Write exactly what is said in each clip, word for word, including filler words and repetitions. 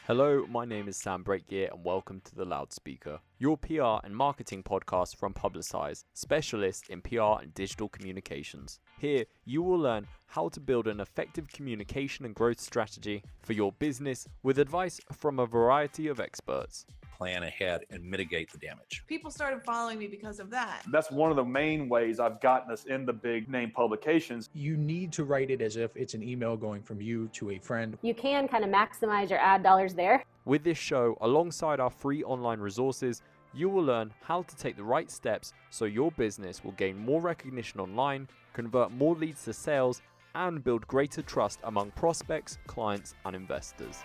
Hello, my name is Sam Breakgear and welcome to The Loudspeaker, your P R and marketing podcast from Publicize, specialists in P R and digital communications. Here, you will learn how to build an effective communication and growth strategy for your business with advice from a variety of experts. Plan ahead and mitigate the damage. People started following me because of that. That's one of the main ways I've gotten us in the big name publications. You need to write it as if it's an email going from you to a friend. You can kind of maximize your ad dollars there. With this show, alongside our free online resources, you will learn how to take the right steps so your business will gain more recognition online, convert more leads to sales, and build greater trust among prospects, clients, and investors.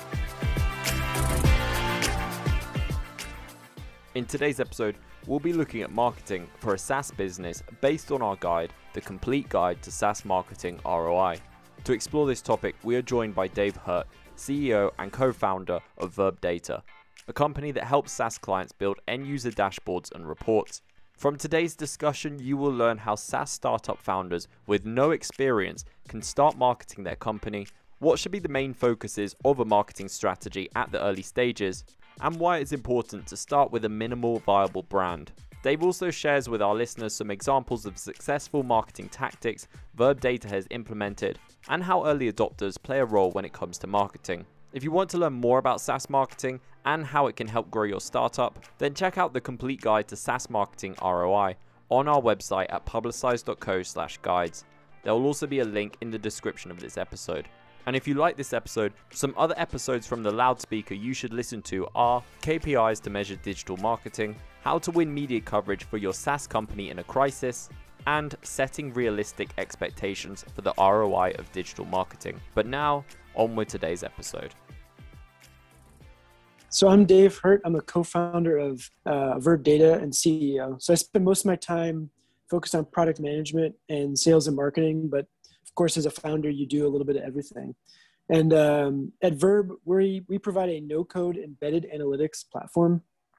In today's episode, we'll be looking at marketing for a SaaS business based on our guide, The Complete Guide to SaaS Marketing R O I. To explore this topic, we are joined by Dave Hurt, C E O and co-founder of verbdata, a company that helps SaaS clients build end-user dashboards and reports. From today's discussion, you will learn how SaaS startup founders with no experience can start marketing their company, what should be the main focuses of a marketing strategy at the early stages, and why it's important to start with a minimal viable brand. Dave also shares with our listeners some examples of successful marketing tactics verbdata has implemented and how early adopters play a role when it comes to marketing. If you want to learn more about SaaS marketing and how it can help grow your startup, then check out the complete guide to SaaS marketing R O I on our website at publicize dot co slash guides. There will also be a link in the description of this episode. And if you like this episode, some other episodes from The Loudspeaker you should listen to are K P Is to measure digital marketing, how to win media coverage for your SaaS company in a crisis, and setting realistic expectations for the R O I of digital marketing. But now, on with today's episode. So I'm Dave Hurt. I'm a co-founder of uh, verbdata and C E O. So I spend most of my time focused on product management and sales and marketing, but of course, as a founder, you do a little bit of everything. And um, at Verb, we, we provide a no-code embedded analytics platform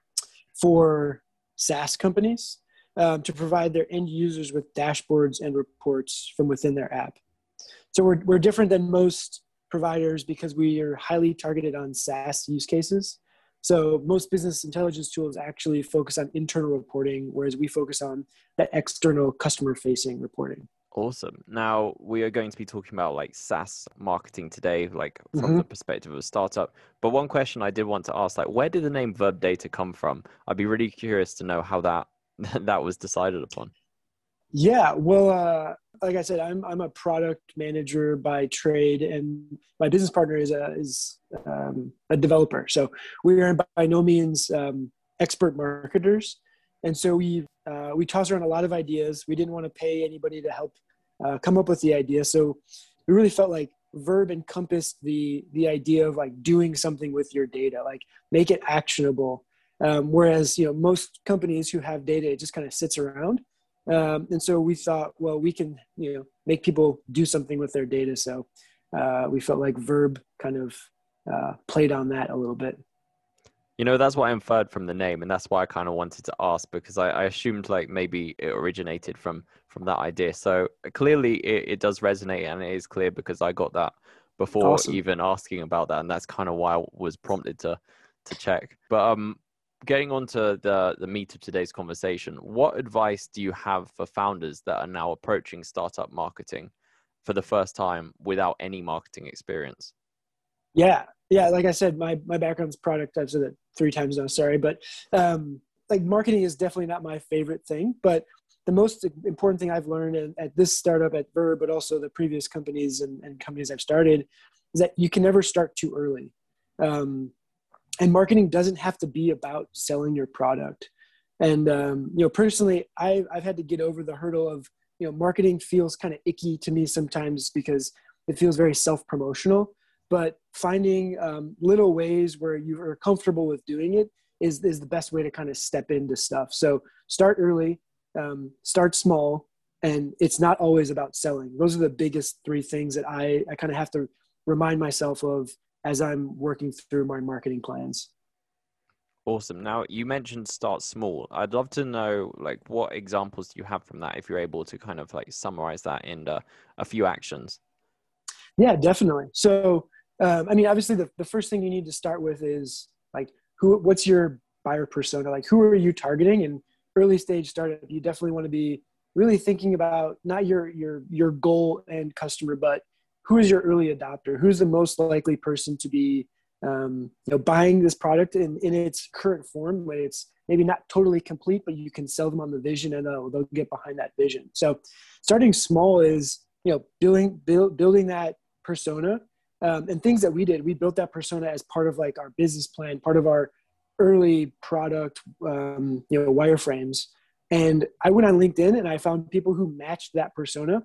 for SaaS companies um, to provide their end users with dashboards and reports from within their app. So we're, we're different than most providers because we are highly targeted on SaaS use cases. So most business intelligence tools actually focus on internal reporting, whereas we focus on that external customer-facing reporting. Awesome. Now we are going to be talking about like SaaS marketing today, like from Mm-hmm. the perspective of a startup. But one question I did want to ask, like, where did the name verbdata come from? I'd be really curious to know how that that was decided upon. Yeah, well, uh, like I said, I'm I'm a product manager by trade, and my business partner is a is um, a developer. So we are by no means um, expert marketers, and so we uh, we toss around a lot of ideas. We didn't want to pay anybody to help uh, come up with the idea, so we really felt like Verb encompassed the the idea of like doing something with your data, like make it actionable. Um, whereas you know most companies who have data, it just kind of sits around. Um, and so we thought, well, we can, you know, make people do something with their data. So uh, we felt like Verb kind of uh, played on that a little bit. You know, that's what I inferred from the name, and that's why I kind of wanted to ask, because I, I assumed like maybe it originated from from that idea. So clearly it, it does resonate, and it is clear because I got that before Awesome. even asking about that, and that's kind of why I was prompted to to check. But um, getting on to the, the meat of today's conversation, what advice do you have for founders that are now approaching startup marketing for the first time without any marketing experience? Yeah. Yeah. Like I said, my, my background's product. I've said that three times now, sorry. But um, like marketing is definitely not my favorite thing. But the most important thing I've learned at, at this startup at Verb, but also the previous companies and, and companies I've started, is that you can never start too early. Um, And marketing doesn't have to be about selling your product. And, um, you know, personally, I've, I've had to get over the hurdle of, you know, marketing feels kind of icky to me sometimes because it feels very self-promotional. But finding um, little ways where you are comfortable with doing it is, is the best way to kind of step into stuff. So start early, um, start small, and it's not always about selling. Those are the biggest three things that I, I kind of have to remind myself of as I'm working through my marketing plans. Awesome. Now you mentioned start small. I'd love to know like what examples do you have from that if you're able to kind of like summarize that in uh, a few actions. Yeah, definitely. So um, I mean, obviously the, the first thing you need to start with is like, who, what's your buyer persona? Like, who are you targeting? And early stage startup, you definitely want to be really thinking about not your, your, your goal and customer, but who is your early adopter? Who's the most likely person to be, um, you know, buying this product in, in its current form, when it's maybe not totally complete, but you can sell them on the vision and they'll, they'll get behind that vision. So starting small is, you know, building, build, building that persona, um, and things that we did. We built that persona as part of like our business plan, part of our early product, um, you know, wireframes. And I went on LinkedIn and I found people who matched that persona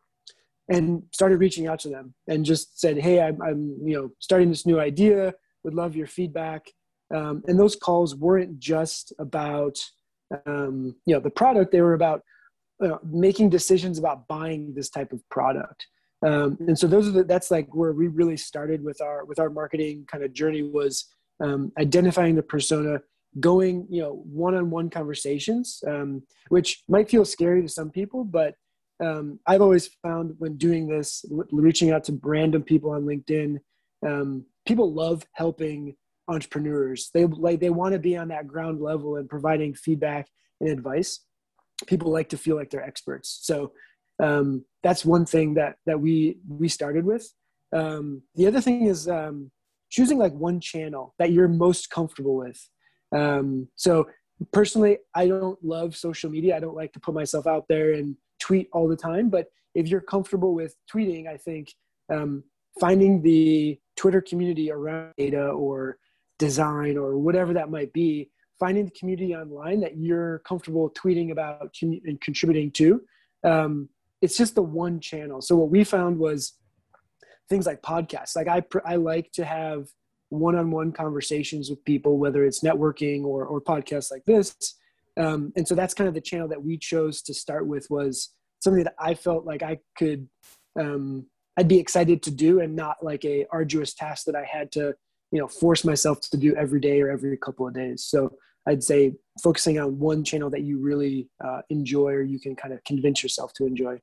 and started reaching out to them and just said, hey, I'm, I'm you know, starting this new idea, would love your feedback. Um, and those calls weren't just about, um, you know, the product. They were about uh, making decisions about buying this type of product. Um, and so those are the, that's like where we really started with our, with our marketing kind of journey, was um, identifying the persona, going, you know, one-on-one conversations, um, which might feel scary to some people, but um, I've always found when doing this, reaching out to random people on LinkedIn, um, people love helping entrepreneurs. They like, they want to be on that ground level and providing feedback and advice. People like to feel like they're experts. So um, that's one thing that, that we, we started with. Um, the other thing is um, choosing like one channel that you're most comfortable with. Um, so personally, I don't love social media. I don't like to put myself out there and tweet all the time, but if you're comfortable with tweeting, I think um, finding the Twitter community around data or design or whatever that might be, finding the community online that you're comfortable tweeting about and contributing to. Um, it's just the one channel. So what we found was things like podcasts. Like I, I like to have one-on-one conversations with people, whether it's networking or, or podcasts like this. Um, and so that's kind of the channel that we chose to start with, was something that I felt like I could, um, I'd be excited to do, and not like a arduous task that I had to, you know, force myself to do every day or every couple of days. So I'd say focusing on one channel that you really uh, enjoy, or you can kind of convince yourself to enjoy.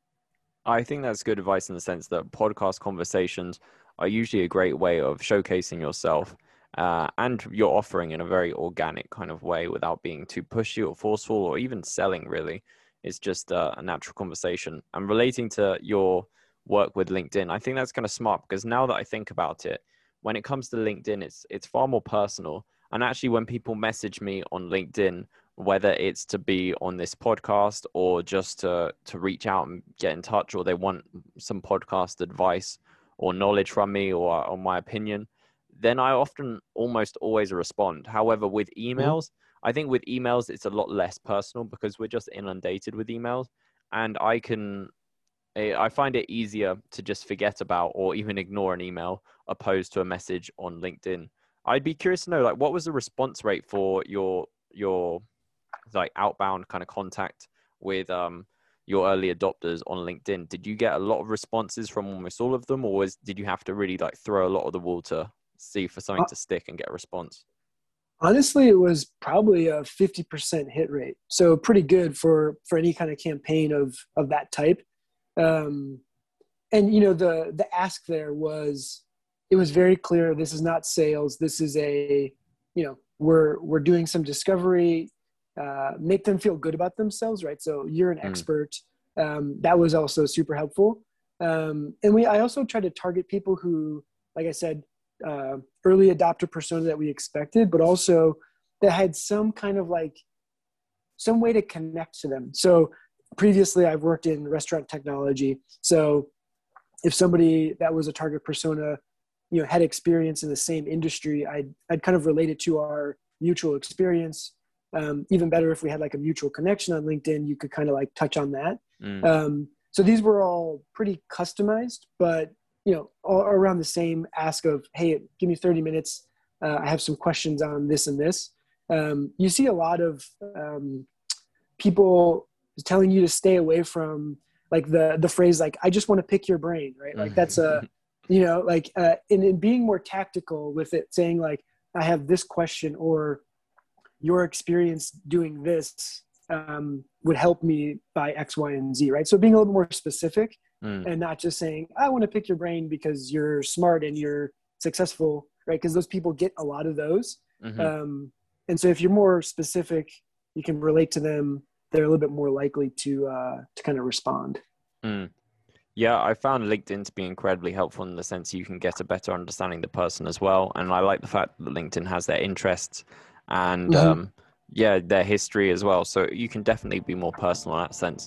I think that's good advice in the sense that podcast conversations are usually a great way of showcasing yourself uh, and your offering in a very organic kind of way, without being too pushy or forceful or even selling, really. It's just uh, a natural conversation. And relating to your work with LinkedIn, I think that's kind of smart, because now that I think about it, when it comes to LinkedIn, it's it's far more personal. And actually, when people message me on LinkedIn, whether it's to be on this podcast or just to, to reach out and get in touch, or they want some podcast advice or knowledge from me, or, or my opinion, then I often almost always respond. However, with emails, mm-hmm. I think with emails, it's a lot less personal, because we're just inundated with emails, and I can, I find it easier to just forget about or even ignore an email opposed to a message on LinkedIn. I'd be curious to know, like, what was the response rate for your, your like outbound kind of contact with um, your early adopters on LinkedIn? Did you get a lot of responses from almost all of them, or was, did you have to really like throw a lot of the wool to see for something to stick and get a response? Honestly, it was probably a fifty percent hit rate. So pretty good for, for any kind of campaign of, of that type. Um, and, you know, the, the ask there was, it was very clear, this is not sales. This is a, you know, we're, we're doing some discovery, uh, make them feel good about themselves. Right. So you're an mm. expert. Um, that was also super helpful. Um, and we, I also tried to target people who, like I said, uh, early adopter persona that we expected, but also that had some kind of like, some way to connect to them. So previously I've worked in restaurant technology. So if somebody that was a target persona, you know, had experience in the same industry, I'd, I'd kind of relate it to our mutual experience. Um, even better if we had like a mutual connection on LinkedIn, you could kind of like touch on that. Mm. Um, so these were all pretty customized, but, you know, all around the same ask of, hey, give me thirty minutes. Uh, I have some questions on this and this. Um, you see a lot of um, people telling you to stay away from like the, the phrase, like, I just want to pick your brain, right? Like that's a, you know, like, uh, and in being more tactical with it, saying like, I have this question, or your experience doing this um, would help me by X, Y, and Z, right? So being a little more specific Mm. and not just saying, I want to pick your brain because you're smart and you're successful, right? Because those people get a lot of those. Mm-hmm. Um, and so if you're more specific, you can relate to them, they're a little bit more likely to uh, to kind of respond. Mm. Yeah, I found LinkedIn to be incredibly helpful in the sense you can get a better understanding of the person as well. And I like the fact that LinkedIn has their interests and Mm-hmm. um, yeah, their history as well. So you can definitely be more personal in that sense.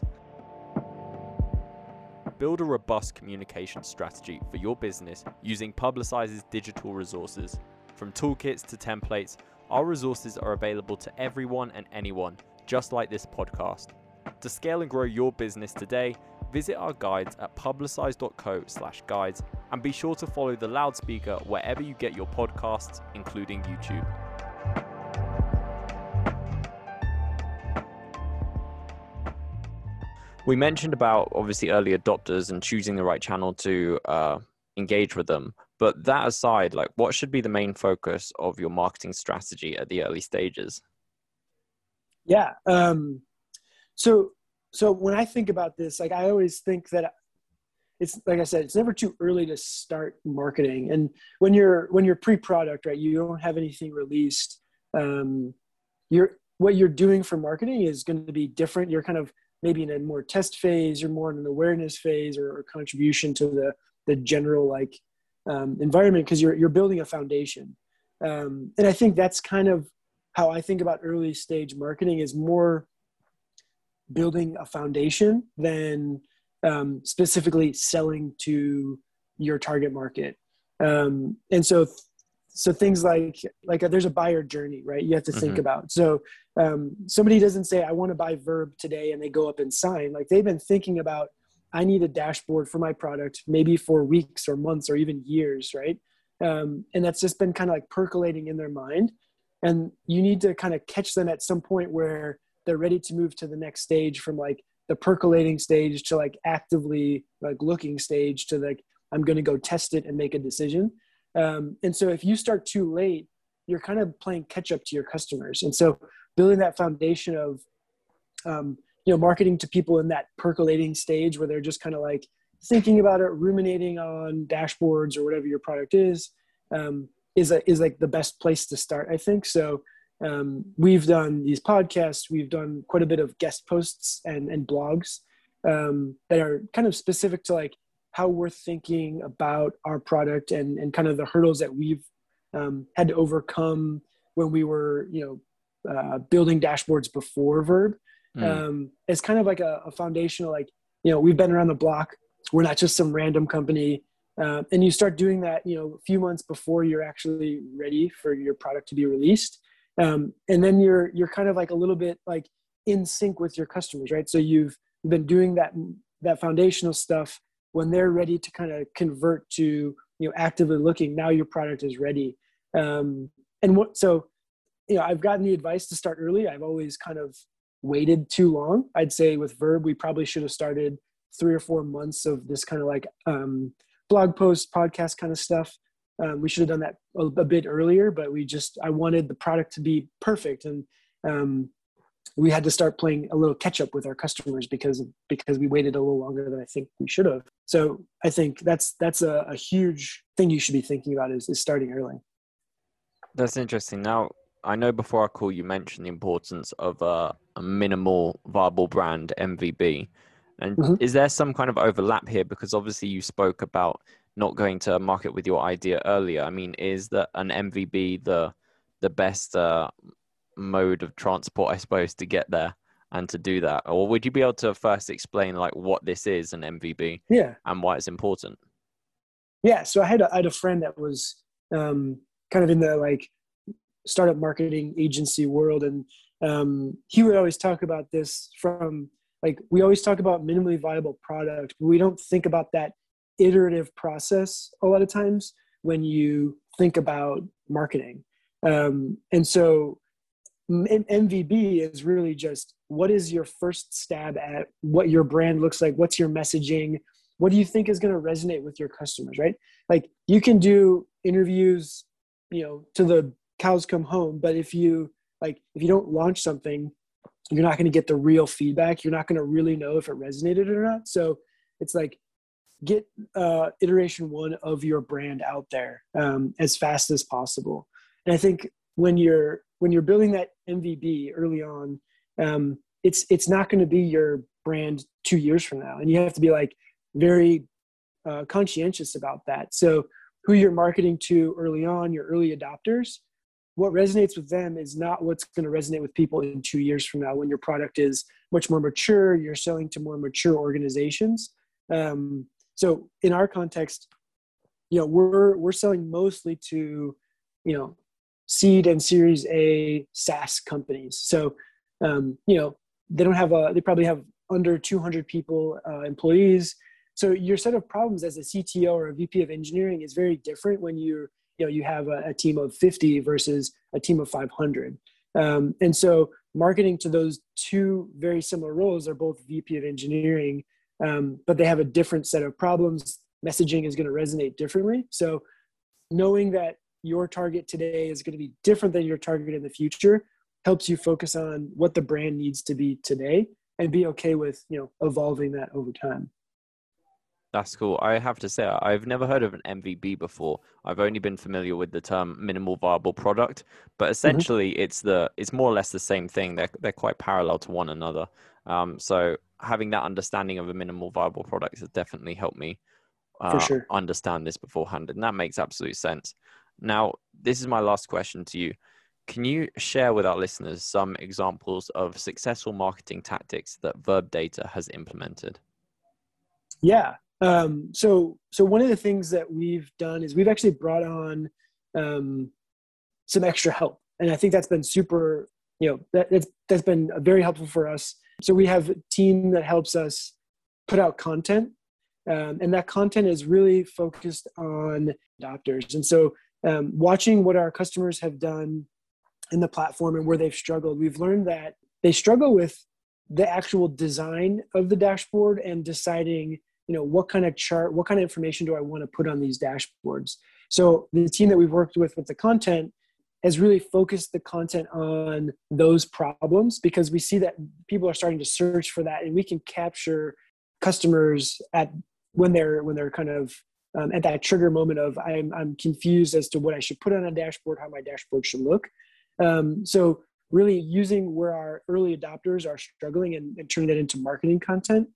Build a robust communication strategy for your business using Publicize's digital resources. From toolkits to templates, our resources are available to everyone and anyone, just like this podcast. To scale and grow your business today, visit our guides at publicize.co slash guides and be sure to follow the loudspeaker wherever you get your podcasts, including YouTube. We mentioned about obviously early adopters and choosing the right channel to uh, engage with them. But that aside, like what should be the main focus of your marketing strategy at the early stages? Yeah. Um, so, so when I think about this, like I always think that it's, like I said, it's never too early to start marketing. And when you're, when you're pre-product, right, you don't have anything released. Um, you're, what you're doing for marketing is going to be different. You're kind of maybe in a more test phase, you're more in an awareness phase or, or contribution to the, the general like um, environment, because you're, you're building a foundation. Um, and I think that's kind of how I think about early stage marketing, is more building a foundation than um, specifically selling to your target market. Um, and so, so things like, like a, there's a buyer journey, right? You have to think Mm-hmm. about. So um, somebody doesn't say, I want to buy Verb today, and they go up and sign. Like they've been thinking about, I need a dashboard for my product, maybe for weeks or months or even years, right? Um, and that's just been kind of like percolating in their mind. And you need to kind of catch them at some point where they're ready to move to the next stage, from like the percolating stage to like actively like looking stage to like, I'm going to go test it and make a decision. Um, and so if you start too late, you're kind of playing catch up to your customers. And so building that foundation of, um, you know, marketing to people in that percolating stage where they're just kind of like thinking about it, ruminating on dashboards or whatever your product is, um, is a, is like the best place to start, I think. So um, we've done these podcasts, we've done quite a bit of guest posts and, and blogs um, that are kind of specific to like how we're thinking about our product and, and kind of the hurdles that we've um, had to overcome when we were, you know, uh, building dashboards before Verb. Mm. Um, it's kind of like a, a foundational, like, you know, we've been around the block. We're not just some random company. Uh, and you start doing that, you know, a few months before you're actually ready for your product to be released. Um, and then you're, you're kind of like a little bit like in sync with your customers, right? So you've been doing that, that foundational stuff. When they're ready to kind of convert to, you know, actively looking, now your product is ready. Um, and what, so, you know, I've gotten the advice to start early. I've always kind of waited too long. I'd say with Verb, we probably should have started three or four months of this kind of like um, blog post, podcast kind of stuff. Um, we should have done that a, a bit earlier, but we just, I wanted the product to be perfect. And um, we had to start playing a little catch up with our customers because, because we waited a little longer than I think we should have. So I think that's, that's a, a huge thing you should be thinking about is, is starting early. That's interesting. Now, I know before our call, you mentioned the importance of uh, a minimal viable brand, M V B. And Mhm. is there some kind of overlap here? Because obviously you spoke about not going to market with your idea earlier. I mean, is that an M V B the the best uh, mode of transport, I suppose, to get there and to do that? Or would you be able to first explain like what this is, an M V B, Yeah. and why it's important? Yeah. So I had a, I had a friend that was um, kind of in the like startup marketing agency world. And um, he would always talk about this from like, we always talk about minimally viable product, but we don't think about that iterative process a lot of times when you think about marketing. Um, and so M V B is really just, what is your first stab at what your brand looks like? What's your messaging? What do you think is going to resonate with your customers, right? Like you can do interviews, you know, to the cows come home, but if you like, if you don't launch something, you're not going to get the real feedback. You're not going to really know if it resonated or not. So it's like, get uh, iteration one of your brand out there um, as fast as possible. And I think when you're when you're building that M V B early on, um, it's it's not going to be your brand two years from now, and you have to be like very uh, conscientious about that. So who you're marketing to early on, your early adopters, what resonates with them is not what's going to resonate with people in two years from now when your product is much more mature, you're selling to more mature organizations. Um, so in our context, you know, we're, we're selling mostly to, you know, seed and series A SaaS companies. So, um, you know, they don't have a, they probably have under two hundred people, uh, employees. So your set of problems as a C T O or a V P of engineering is very different when you're, you know, you have a, a team of fifty versus a team of five hundred. Um, and so marketing to those two very similar roles are both V P of engineering, um, but they have a different set of problems. Messaging is going to resonate differently. So knowing that your target today is going to be different than your target in the future helps you focus on what the brand needs to be today and be okay with, you know, evolving that over time. That's cool. I have to say, I've never heard of an M V B before. I've only been familiar with the term minimal viable product, but essentially mm-hmm. it's the it's more or less the same thing. They're they're quite parallel to one another. Um, so having that understanding of a minimal viable product has definitely helped me uh, For sure. understand this beforehand, and that makes absolute sense. Now, this is my last question to you. Can you share with our listeners some examples of successful marketing tactics that VerbData has implemented? Yeah. Um, so, so one of the things that we've done is we've actually brought on um, some extra help. And I think that's been super, you know, that, that's, that's been very helpful for us. So we have a team that helps us put out content. Um, and that content is really focused on adopters. And so um, watching what our customers have done in the platform and where they've struggled, we've learned that they struggle with the actual design of the dashboard and deciding, you know, what kind of chart, what kind of information do I want to put on these dashboards? So the team that we've worked with with the content has really focused the content on those problems because we see that people are starting to search for that, and we can capture customers at when they're when they're kind of um, at that trigger moment of I'm I'm confused as to what I should put on a dashboard, how my dashboard should look. Um, so really using where our early adopters are struggling and, and turning that into marketing content.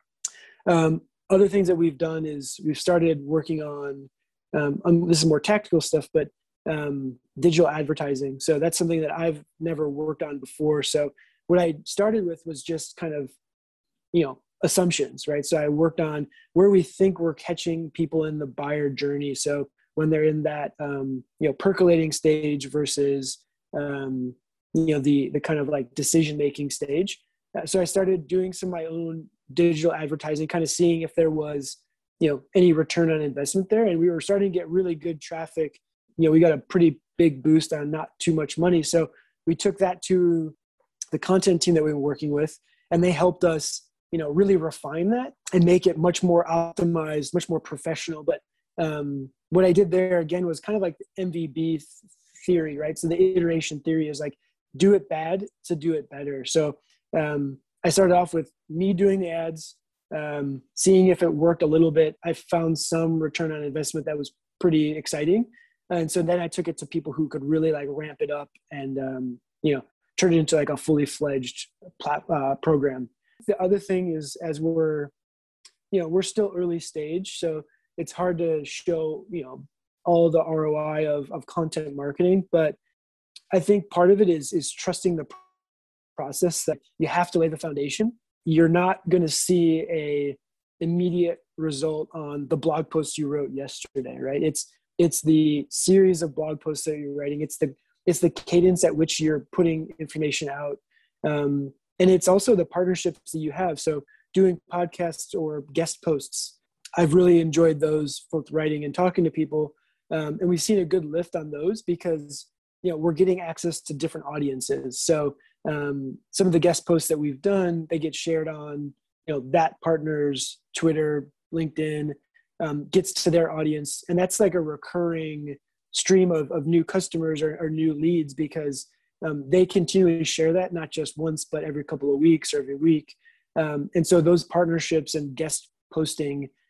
Um, other things that we've done is we've started working on, um, um, this is more tactical stuff, but um, digital advertising. So that's something that I've never worked on before. So what I started with was just kind of, you know, assumptions, right? So I worked on where we think we're catching people in the buyer journey. So when they're in that, um, you know, percolating stage versus, um, you know, the, the kind of like decision-making stage. Uh, so I started doing some of my own digital advertising, kind of seeing if there was, you know, any return on investment there. And we were starting to get really good traffic. You know, we got a pretty big boost on not too much money. So we took that to the content team that we were working with, and they helped us, you know, really refine that and make it much more optimized, much more professional. But um, what I did there again was kind of like the M V B th- theory, right? So the iteration theory is like, do it bad to do it better. So um, I started off with me doing the ads, um, seeing if it worked a little bit. I found some return on investment that was pretty exciting. And so then I took it to people who could really like ramp it up and, um, you know, turn it into like a fully fledged plat- uh, program. The other thing is, as we're, you know, we're still early stage, so it's hard to show, you know, all the R O I of, of content marketing. But I think part of it is, is trusting the process, that you have to lay the foundation. You're not going to see a immediate result on the blog post you wrote yesterday, right? It's, it's the series of blog posts that you're writing. It's the, it's the cadence at which you're putting information out. Um, and it's also the partnerships that you have. So doing podcasts or guest posts, I've really enjoyed those, both writing and talking to people. Um, and we've seen a good lift on those because, you know, we're getting access to different audiences. So um, some of the guest posts that we've done, they get shared on, you know, that partner's Twitter, LinkedIn, um, gets to their audience. And that's like a recurring stream of, of new customers or, or new leads because um, they continually share that, not just once, but every couple of weeks or every week. Um, and so those partnerships and guest posting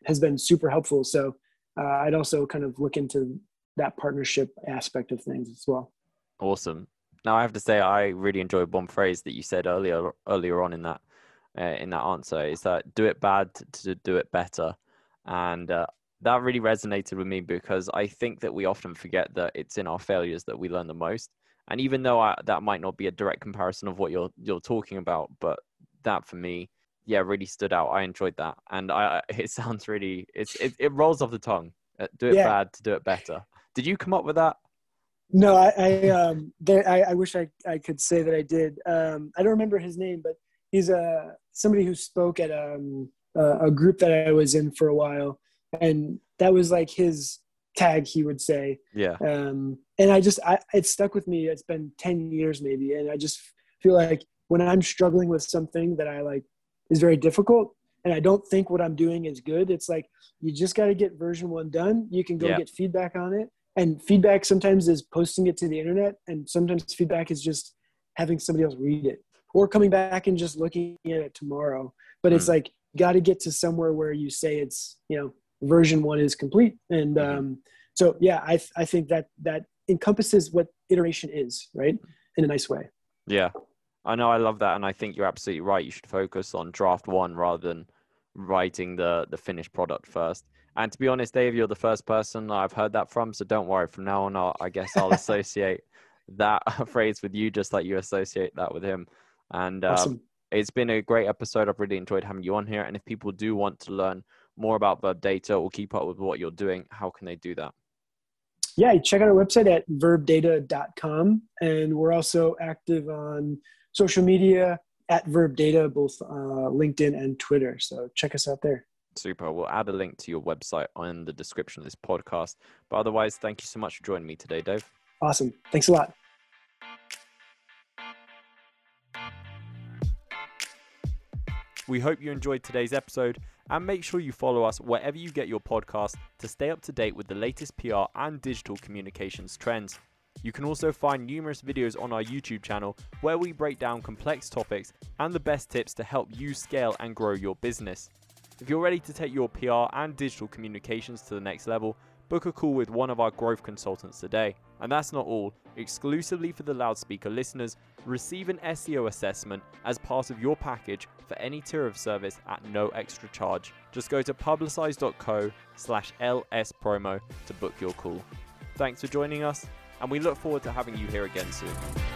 has been super helpful. So uh, I'd also kind of look into that partnership aspect of things as well. Awesome. Now I have to say I really enjoyed one phrase that you said earlier earlier on in that uh, in that answer, is that do it bad to do it better, and uh, that really resonated with me, because I think that we often forget that it's in our failures that we learn the most. And even though I, that might not be a direct comparison of what you're you're talking about, but that for me, yeah, really stood out. I enjoyed that, and I it sounds really it's it, it rolls off the tongue. Uh, do it Yeah. bad to do it better. Did you come up with that? No, I I, um, there, I I wish I I could say that I did. Um, I don't remember his name, but he's a somebody who spoke at um, a, a group that I was in for a while, and that was like his tag, he would say. Yeah. Um, and I just I it stuck with me. It's been ten years maybe, and I just feel like when I'm struggling with something that I like is very difficult, and I don't think what I'm doing is good, it's like you just got to get version one done. You can go Yeah. get feedback on it. And feedback sometimes is posting it to the internet, and sometimes feedback is just having somebody else read it or coming back and just looking at it tomorrow. But it's Mm. like, got to get to somewhere where you say it's, you know, version one is complete. And Mhm. um, so, yeah, I, th- I think that that encompasses what iteration is, right? In a nice way. Yeah, I know. I love that. And I think you're absolutely right. You should focus on draft one rather than writing the, the finished product first. And to be honest, Dave, you're the first person I've heard that from. So don't worry. From now on, I'll, I guess I'll associate that phrase with you, just like you associate that with him. And um, Awesome. it's been a great episode. I've really enjoyed having you on here. And if people do want to learn more about Verb Data or keep up with what you're doing, how can they do that? Yeah, check out our website at verb data dot com. And we're also active on social media at Verb Data, both uh, LinkedIn and Twitter. So check us out there. Super. We'll add a link to your website on the description of this podcast. But otherwise, thank you so much for joining me today, Dave. Awesome. Thanks a lot. We hope you enjoyed today's episode, and make sure you follow us wherever you get your podcast to stay up to date with the latest P R and digital communications trends. You can also find numerous videos on our YouTube channel where we break down complex topics and the best tips to help you scale and grow your business. If you're ready to take your P R and digital communications to the next level, book a call with one of our growth consultants today. And that's not all. Exclusively for the Loudspeaker listeners, receive an S E O assessment as part of your package for any tier of service at no extra charge. Just go to publicize dot co slash L S promo to book your call. Thanks for joining us, and we look forward to having you here again soon.